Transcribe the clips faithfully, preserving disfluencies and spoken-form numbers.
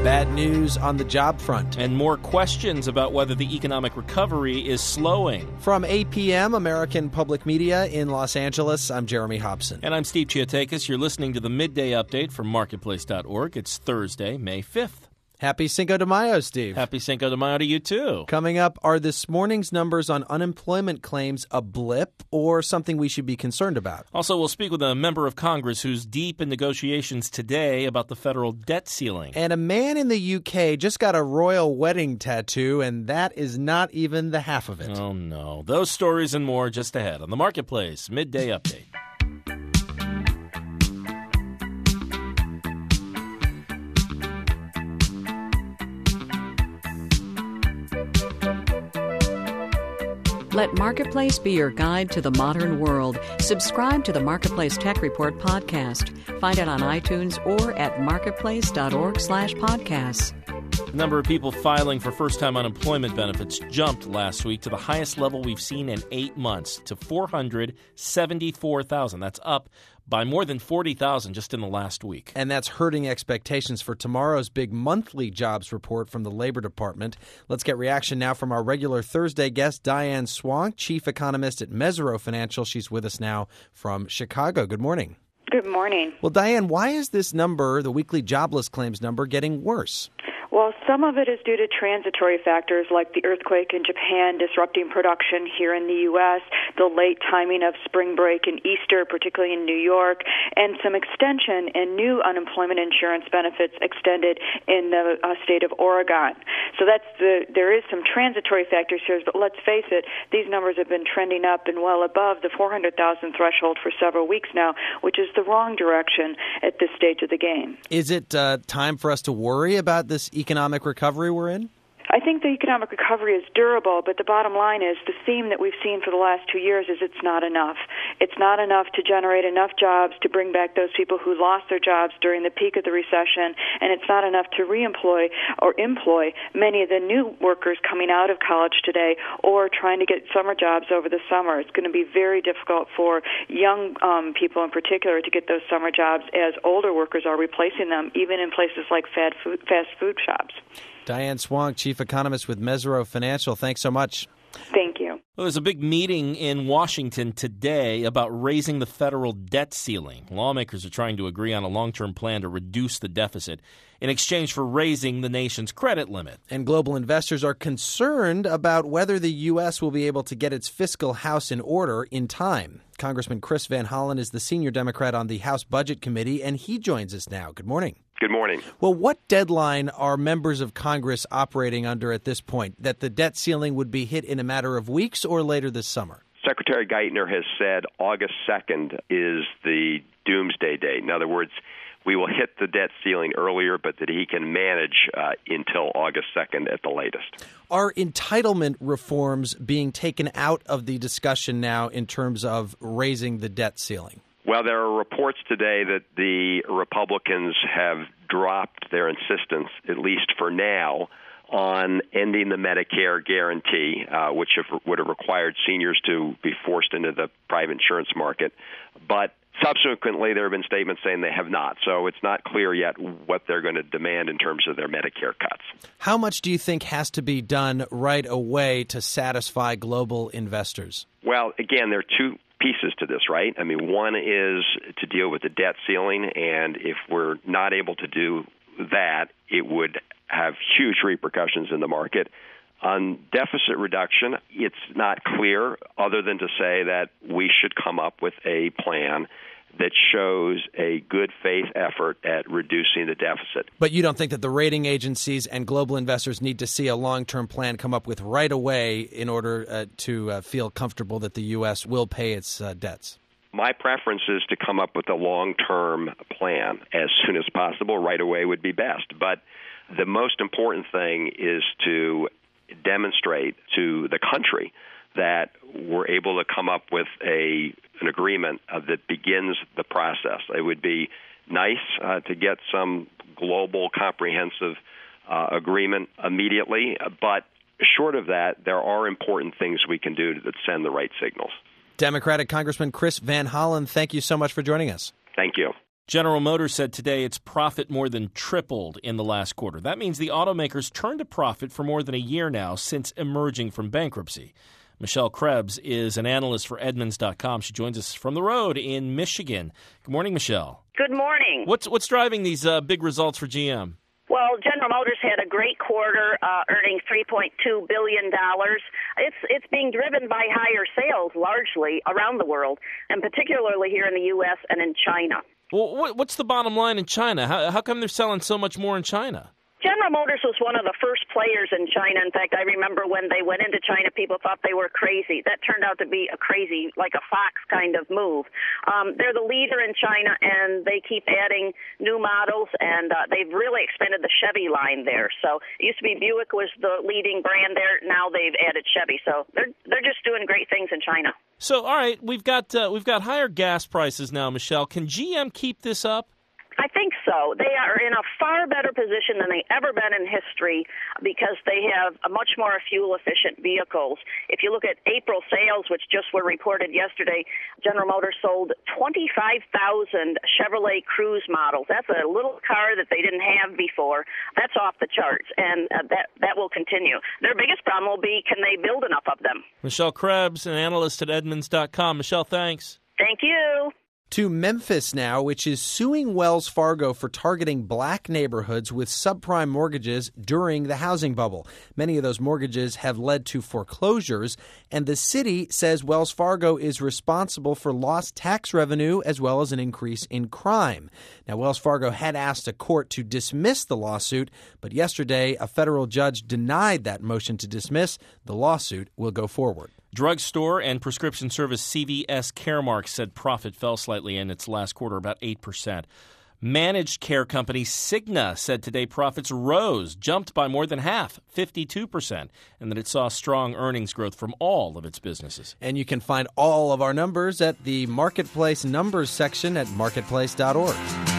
Bad news on the job front. And more questions about whether the economic recovery is slowing. From A P M, American Public Media in Los Angeles, I'm Jeremy Hobson. And I'm Steve Chiotakis. You're listening to the Midday Update from Marketplace dot org. It's Thursday, May fifth. Happy Cinco de Mayo, Steve. Happy Cinco de Mayo to you, too. Coming up, are this morning's numbers on unemployment claims a blip or something we should be concerned about? Also, we'll speak with a member of Congress who's deep in negotiations today about the federal debt ceiling. And a man in the U K just got a royal wedding tattoo, and that is not even the half of it. Oh, no. Those stories and more just ahead on the Marketplace Midday Update. Let Marketplace be your guide to the modern world. Subscribe to the Marketplace Tech Report podcast. Find it on iTunes or at marketplace dot org slash podcasts. The number of people filing for first-time unemployment benefits jumped last week to the highest level we've seen in eight months, to four hundred seventy-four thousand. That's up by more than forty thousand just in the last week. And that's hurting expectations for tomorrow's big monthly jobs report from the Labor Department. Let's get reaction now from our regular Thursday guest, Diane Swonk, chief economist at Mesirow Financial. She's with us now from Chicago. Good morning. Good morning. Well, Diane, why is this number, the weekly jobless claims number, getting worse? Well, some of it is due to transitory factors like the earthquake in Japan disrupting production here in the U S, the late timing of spring break and Easter, particularly in New York, and some extension and new unemployment insurance benefits extended in the uh, state of Oregon. So that's the there is some transitory factors here, but let's face it, these numbers have been trending up and well above the four hundred thousand threshold for several weeks now, which is the wrong direction at this stage of the game. Is it uh, time for us to worry about this economic recovery we're in? I think the economic recovery is durable, but the bottom line is the theme that we've seen for the last two years is it's not enough. It's not enough to generate enough jobs to bring back those people who lost their jobs during the peak of the recession, and it's not enough to reemploy or employ many of the new workers coming out of college today or trying to get summer jobs over the summer. It's going to be very difficult for young um, people in particular to get those summer jobs as older workers are replacing them, even in places like fast food, fast food shops. Diane Swonk, chief economist with Mesirow Financial. Thanks so much. Thank you. Well, there's a big meeting in Washington today about raising the federal debt ceiling. Lawmakers are trying to agree on a long-term plan to reduce the deficit in exchange for raising the nation's credit limit. And global investors are concerned about whether the U S will be able to get its fiscal house in order in time. Congressman Chris Van Hollen is the senior Democrat on the House Budget Committee, and he joins us now. Good morning. Good morning. Well, what deadline are members of Congress operating under at this point? That the debt ceiling would be hit in a matter of weeks or later this summer? Secretary Geithner has said August second is the doomsday date. In other words, we will hit the debt ceiling earlier, but that he can manage uh, until August second at the latest. Are entitlement reforms being taken out of the discussion now in terms of raising the debt ceiling? Well, there are reports today that the Republicans have dropped their insistence, at least for now, on ending the Medicare guarantee, uh, which have, would have required seniors to be forced into the private insurance market. But subsequently, there have been statements saying they have not. So it's not clear yet what they're going to demand in terms of their Medicare cuts. How much do you think has to be done right away to satisfy global investors? Well, again, there are two pieces to this, right? I mean, one is to deal with the debt ceiling, and if we're not able to do that, it would have huge repercussions in the market. On deficit reduction, it's not clear other than to say that we should come up with a plan that shows a good faith effort at reducing the deficit. But you don't think that the rating agencies and global investors need to see a long-term plan come up with right away in order uh, to uh, feel comfortable that the U S will pay its uh, debts? My preference is to come up with a long-term plan as soon as possible. Right away would be best. But the most important thing is to demonstrate to the country that we're able to come up with a an agreement uh, that begins the process. It would be nice uh, to get some global comprehensive uh, agreement immediately, but short of that, there are important things we can do that send the right signals. Democratic Congressman Chris Van Hollen, thank you so much for joining us. Thank you. General Motors said today its profit more than tripled in the last quarter. That means the automakers turned a profit for more than a year now since emerging from bankruptcy. Michelle Krebs is an analyst for Edmunds dot com. She joins us from the road in Michigan. Good morning, Michelle. Good morning. What's what's driving these uh, big results for G M? Well, General Motors had a great quarter, uh, earning three point two billion dollars. It's it's being driven by higher sales largely around the world, and particularly here in the U S and in China. Well, what's the bottom line in China? How, how come they're selling so much more in China? General Motors was one of the first players in China. In fact, I remember when they went into China, people thought they were crazy. That turned out to be a crazy, like a fox kind of move. Um, they're the leader in China, and they keep adding new models, and uh, they've really expanded the Chevy line there. So it used to be Buick was the leading brand there. Now they've added Chevy. So they're they're just doing great things in China. So, all right, we've got uh, we've got higher gas prices now, Michelle. Can G M keep this up? I think so. They are in a far better position than they've ever been in history because they have a much more fuel-efficient vehicles. If you look at April sales, which just were reported yesterday, General Motors sold twenty-five thousand Chevrolet Cruze models. That's a little car that they didn't have before. That's off the charts, and uh, that, that will continue. Their biggest problem will be, can they build enough of them? Michelle Krebs, an analyst at Edmunds dot com. Michelle, thanks. Thank you. To Memphis now, which is suing Wells Fargo for targeting black neighborhoods with subprime mortgages during the housing bubble. Many of those mortgages have led to foreclosures, and the city says Wells Fargo is responsible for lost tax revenue as well as an increase in crime. Now, Wells Fargo had asked a court to dismiss the lawsuit, but yesterday a federal judge denied that motion to dismiss. The lawsuit will go forward. Drugstore and prescription service C V S Caremark said profit fell slightly in its last quarter, about eight percent. Managed care company Cigna said today profits rose, jumped by more than half, fifty-two percent, and that it saw strong earnings growth from all of its businesses. And you can find all of our numbers at the Marketplace Numbers section at marketplace dot org.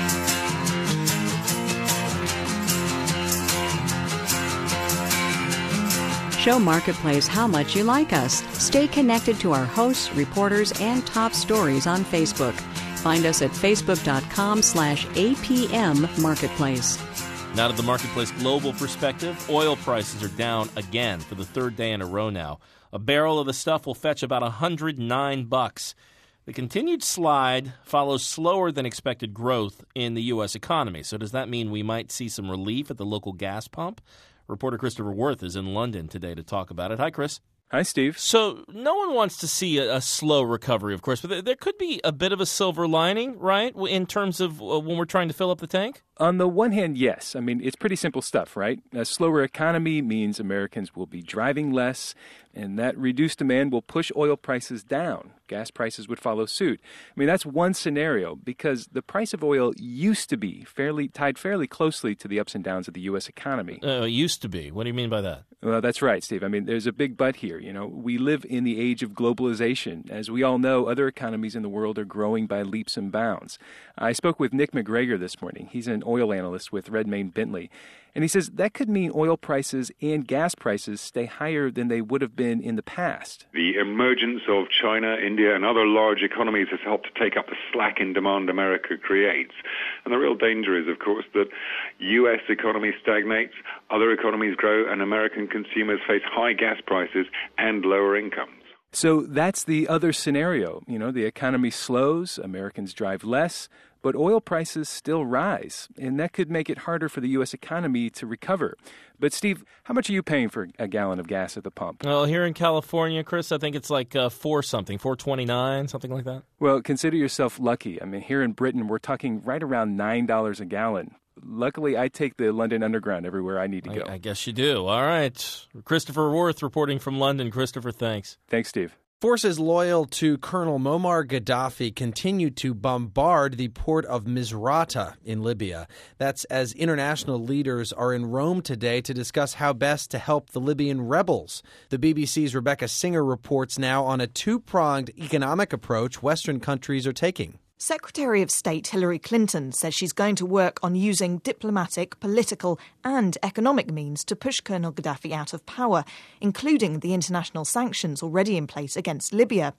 Show Marketplace how much you like us. Stay connected to our hosts, reporters, and top stories on Facebook. Find us at facebook dot com slash A P M Marketplace. Now to the Marketplace global perspective, oil prices are down again for the third day in a row now. A barrel of the stuff will fetch about one hundred nine bucks. The continued slide follows slower than expected growth in the U S economy. So does that mean we might see some relief at the local gas pump? Reporter Christopher Worth is in London today to talk about it. Hi, Chris. Hi, Steve. So no one wants to see a, a slow recovery, of course, but there could be a bit of a silver lining, right, in terms of uh, when we're trying to fill up the tank? On the one hand, yes. I mean, it's pretty simple stuff, right? A slower economy means Americans will be driving less, and that reduced demand will push oil prices down. Gas prices would follow suit. I mean, that's one scenario because the price of oil used to be fairly tied fairly closely to the ups and downs of the U S economy. Uh, used to be. What do you mean by that? Well, that's right, Steve. I mean, there's a big but here. You know, we live in the age of globalization. As we all know, other economies in the world are growing by leaps and bounds. I spoke with Nick McGregor this morning. He's an oil analyst with Redmayne Bentley. And he says that could mean oil prices and gas prices stay higher than they would have been in the past. The emergence of China, India, and other large economies has helped to take up the slack in demand America creates. And the real danger is, of course, that U S economy stagnates, other economies grow, and American consumers face high gas prices and lower incomes. So that's the other scenario. You know, the economy slows, Americans drive less, but oil prices still rise, and that could make it harder for the U S economy to recover. But, Steve, how much are you paying for a gallon of gas at the pump? Well, here in California, Chris, I think it's like uh, four something, four twenty-nine, something like that. Well, consider yourself lucky. I mean, here in Britain, we're talking right around nine dollars a gallon. Luckily, I take the London Underground everywhere I need to go. I, I guess you do. All right. Christopher Worth reporting from London. Christopher, thanks. Thanks, Steve. Forces loyal to Colonel Muammar Gaddafi continue to bombard the port of Misrata in Libya. That's as international leaders are in Rome today to discuss how best to help the Libyan rebels. The B B C's Rebecca Singer reports now on a two-pronged economic approach Western countries are taking. Secretary of State Hillary Clinton says she's going to work on using diplomatic, political and economic means to push Colonel Gaddafi out of power, including the international sanctions already in place against Libya.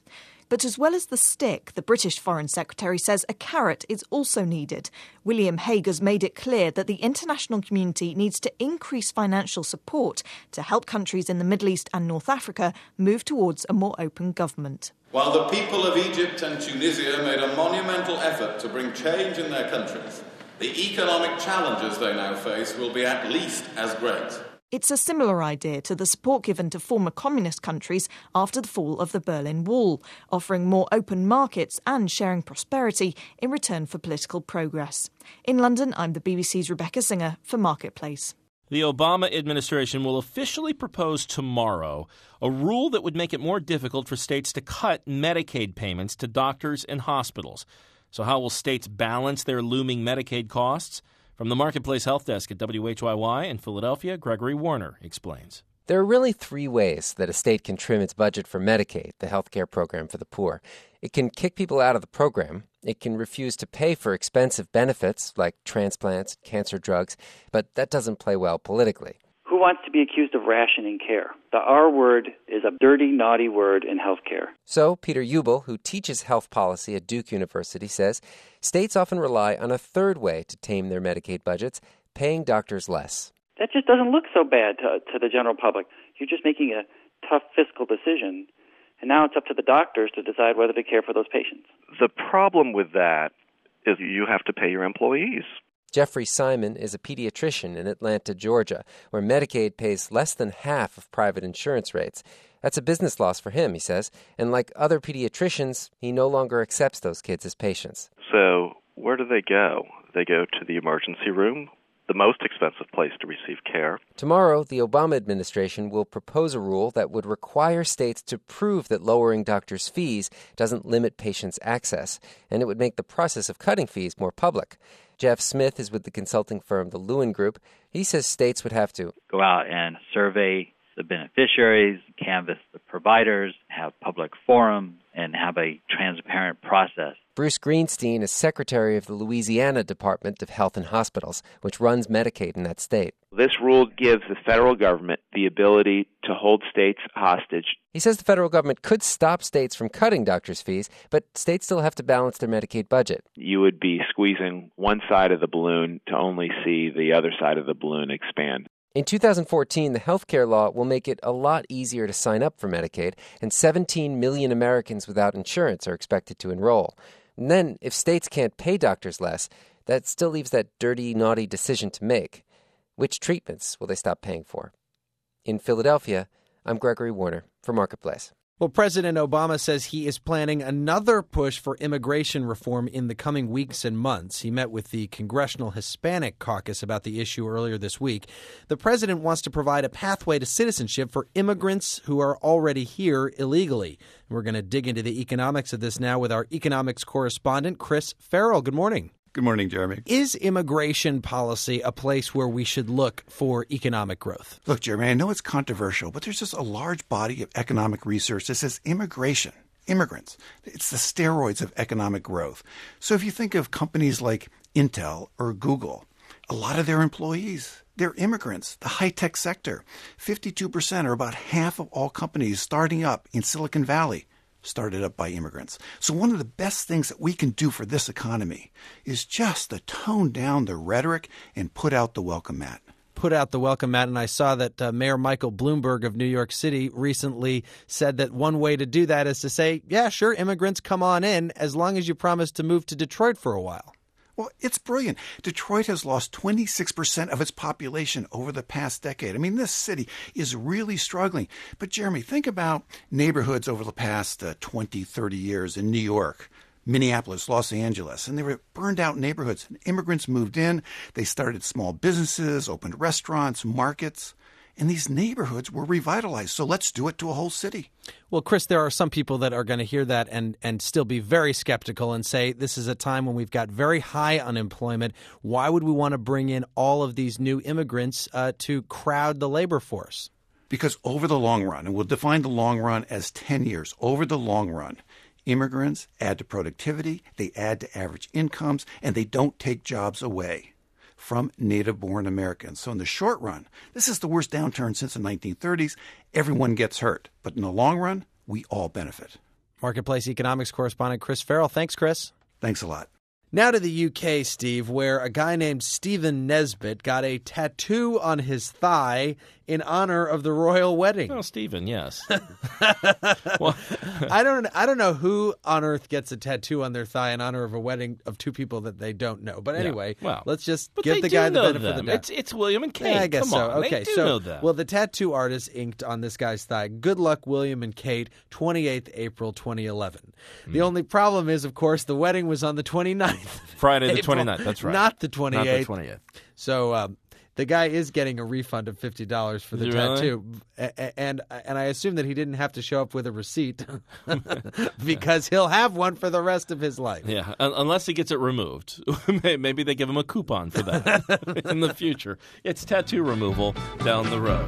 But as well as the stick, the British Foreign Secretary says a carrot is also needed. William Hague has made it clear that the international community needs to increase financial support to help countries in the Middle East and North Africa move towards a more open government. While the people of Egypt and Tunisia made a monumental effort to bring change in their countries, the economic challenges they now face will be at least as great. It's a similar idea to the support given to former communist countries after the fall of the Berlin Wall, offering more open markets and sharing prosperity in return for political progress. In London, I'm the B B C's Rebecca Singer for Marketplace. The Obama administration will officially propose tomorrow a rule that would make it more difficult for states to cut Medicaid payments to doctors and hospitals. So how will states balance their looming Medicaid costs? From the Marketplace Health Desk at W H Y Y in Philadelphia, Gregory Warner explains. There are really three ways that a state can trim its budget for Medicaid, the health care program for the poor. It can kick people out of the program. It can refuse to pay for expensive benefits like transplants, cancer drugs, but that doesn't play well politically. Who wants to be accused of rationing care? The R word is a dirty, naughty word in healthcare. So Peter Ubel, who teaches health policy at Duke University, says states often rely on a third way to tame their Medicaid budgets, paying doctors less. That just doesn't look so bad to, to the general public. You're just making a tough fiscal decision, and now it's up to the doctors to decide whether to care for those patients. The problem with that is you have to pay your employees. Jeffrey Simon is a pediatrician in Atlanta, Georgia, where Medicaid pays less than half of private insurance rates. That's a business loss for him, he says, and like other pediatricians, he no longer accepts those kids as patients. So where do they go? They go to the emergency room, the most expensive place to receive care. Tomorrow, the Obama administration will propose a rule that would require states to prove that lowering doctors' fees doesn't limit patients' access, and it would make the process of cutting fees more public. Jeff Smith is with the consulting firm The Lewin Group. He says states would have to go out and survey the beneficiaries, canvass the providers, have public forum, and have a transparent process. Bruce Greenstein is secretary of the Louisiana Department of Health and Hospitals, which runs Medicaid in that state. This rule gives the federal government the ability to hold states hostage. He says the federal government could stop states from cutting doctors' fees, but states still have to balance their Medicaid budget. You would be squeezing one side of the balloon to only see the other side of the balloon expand. In two thousand fourteen, the health care law will make it a lot easier to sign up for Medicaid, and seventeen million Americans without insurance are expected to enroll. And then, if states can't pay doctors less, that still leaves that dirty, naughty decision to make. Which treatments will they stop paying for? In Philadelphia, I'm Gregory Warner for Marketplace. Well, President Obama says he is planning another push for immigration reform in the coming weeks and months. He met with the Congressional Hispanic Caucus about the issue earlier this week. The president wants to provide a pathway to citizenship for immigrants who are already here illegally. We're going to dig into the economics of this now with our economics correspondent, Chris Farrell. Good morning. Good morning, Jeremy. Is immigration policy a place where we should look for economic growth? Look, Jeremy, I know it's controversial, but there's just a large body of economic research that says immigration, immigrants, it's the steroids of economic growth. So if you think of companies like Intel or Google, a lot of their employees, they're immigrants. The high-tech sector, fifty-two percent or about half of all companies starting up in Silicon Valley started up by immigrants. So one of the best things that we can do for this economy is just to tone down the rhetoric and put out the welcome mat. Put out the welcome mat. And I saw that uh, Mayor Michael Bloomberg of New York City recently said that one way to do that is to say, yeah, sure, immigrants come on in as long as you promise to move to Detroit for a while. Well, it's brilliant. Detroit has lost twenty-six percent of its population over the past decade. I mean, this city is really struggling. But, Jeremy, think about neighborhoods over the past uh, twenty, thirty years in New York, Minneapolis, Los Angeles, and they were burned out neighborhoods. Immigrants moved in. They started small businesses, opened restaurants, markets. And these neighborhoods were revitalized. So let's do it to a whole city. Well, Chris, there are some people that are going to hear that and, and still be very skeptical and say this is a time when we've got very high unemployment. Why would we want to bring in all of these new immigrants uh, to crowd the labor force? Because over the long run, and we'll define the long run as ten years, over the long run, immigrants add to productivity, they add to average incomes, and they don't take jobs away from native-born Americans. So in the short run, this is the worst downturn since the nineteen thirties. Everyone gets hurt. But in the long run, we all benefit. Marketplace economics correspondent Chris Farrell. Thanks, Chris. Thanks a lot. Now to the U K, Steve, where a guy named Stephen Nesbitt got a tattoo on his thigh in honor of the royal wedding. Oh, Stephen, yes. well, I don't I don't know who on earth gets a tattoo on their thigh in honor of a wedding of two people that they don't know. But anyway, yeah. well, let's just but give they the do guy the know benefit them. of the doubt. It's, it's William and Kate. Yeah, I guess Come so. on. Okay, they do so know them. well, the tattoo artist inked on this guy's thigh. Good luck, William and Kate, twenty-eighth April twenty eleven. Mm. The only problem is, of course, the wedding was on the twenty-ninth. Friday the April, twenty-ninth, that's right. Not the twenty-eighth. Not the twenty-eighth. So um, the guy is getting a refund of fifty dollars for the Is tattoo. Really? And and I assume that he didn't have to show up with a receipt because he'll have one for the rest of his life. Yeah, unless he gets it removed. Maybe they give him a coupon for that in the future. It's tattoo removal down the road.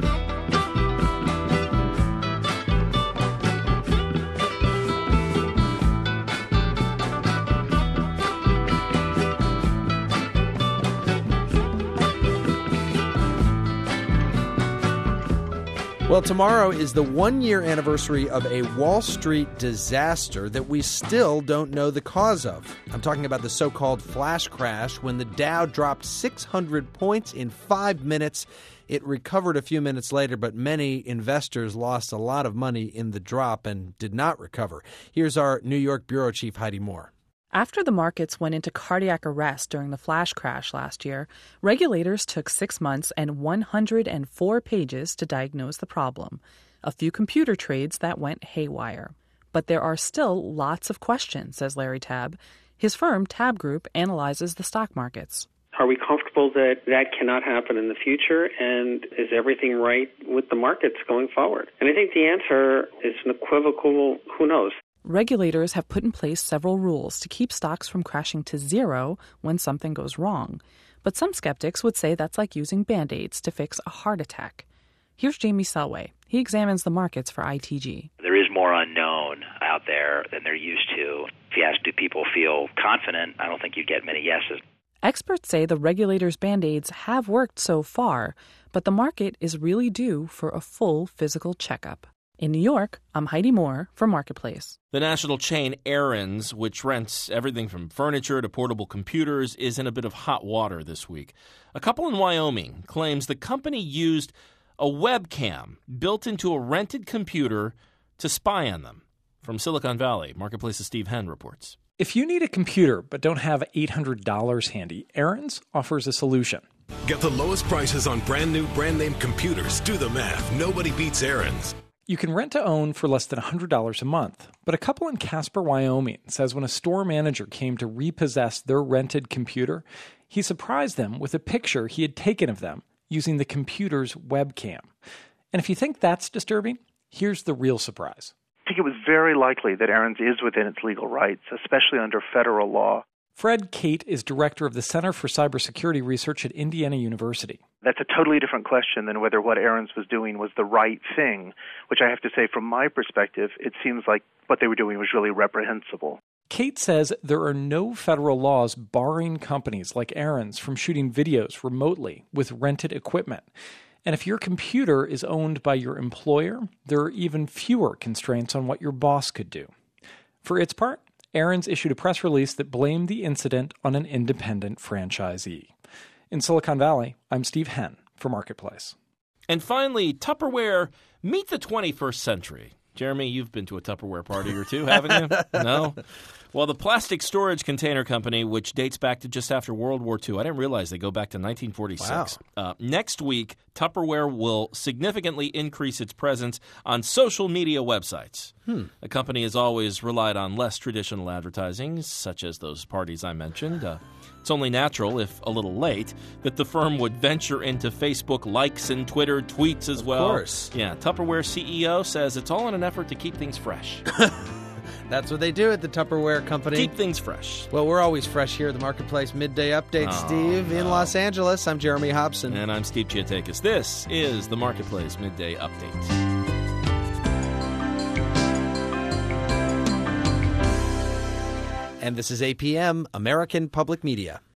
Well, tomorrow is the one-year anniversary of a Wall Street disaster that we still don't know the cause of. I'm talking about the so-called flash crash when the Dow dropped six hundred points in five minutes. It recovered a few minutes later, but many investors lost a lot of money in the drop and did not recover. Here's our New York bureau chief, Heidi Moore. After the markets went into cardiac arrest during the flash crash last year, regulators took six months and one hundred four pages to diagnose the problem, a few computer trades that went haywire. But there are still lots of questions, says Larry Tabb. His firm, Tabb Group, analyzes the stock markets. Are we comfortable that that cannot happen in the future? And is everything right with the markets going forward? And I think the answer is an equivocal who knows. Regulators have put in place several rules to keep stocks from crashing to zero when something goes wrong. But some skeptics would say that's like using Band-Aids to fix a heart attack. Here's Jamie Selway. He examines the markets for I T G. There is more unknown out there than they're used to. If you ask, do people feel confident, I don't think you'd get many yeses. Experts say the regulators' Band-Aids have worked so far, but the market is really due for a full physical checkup. In New York, I'm Heidi Moore for Marketplace. The national chain Aaron's, which rents everything from furniture to portable computers, is in a bit of hot water this week. A couple in Wyoming claims the company used a webcam built into a rented computer to spy on them. From Silicon Valley, Marketplace's Steve Henn reports. If you need a computer but don't have eight hundred dollars handy, Aaron's offers a solution. Get the lowest prices on brand new brand name computers. Do the math. Nobody beats Aaron's. You can rent to own for less than one hundred dollars a month. But a couple in Casper, Wyoming says when a store manager came to repossess their rented computer, he surprised them with a picture he had taken of them using the computer's webcam. And if you think that's disturbing, here's the real surprise. I think it was very likely that Aaron's is within its legal rights, especially under federal law. Fred Kate is director of the Center for Cybersecurity Research at Indiana University. That's a totally different question than whether what Aaron's was doing was the right thing, which I have to say from my perspective, it seems like what they were doing was really reprehensible. Kate says there are no federal laws barring companies like Aaron's from shooting videos remotely with rented equipment. And if your computer is owned by your employer, there are even fewer constraints on what your boss could do. For its part, Aaron's issued a press release that blamed the incident on an independent franchisee. In Silicon Valley, I'm Steve Henn for Marketplace. And finally, Tupperware, meet the twenty-first century. Jeremy, you've been to a Tupperware party or two, haven't you? No? Well, the plastic storage container company, which dates back to just after World War Two, I didn't realize they go back to nineteen forty-six. Wow. Uh, next week, Tupperware will significantly increase its presence on social media websites. Hmm. The company has always relied on less traditional advertising, such as those parties I mentioned. Uh, it's only natural, if a little late, that the firm would venture into Facebook likes and Twitter tweets as well. Of course. Yeah, Tupperware C E O says it's all in an effort to keep things fresh. That's what they do at the Tupperware Company. Keep things fresh. Well, we're always fresh here at the Marketplace Midday Update, oh, Steve, no. in Los Angeles. I'm Jeremy Hobson. And I'm Steve Chiatakis. This is the Marketplace Midday Update. And this is A P M, American Public Media.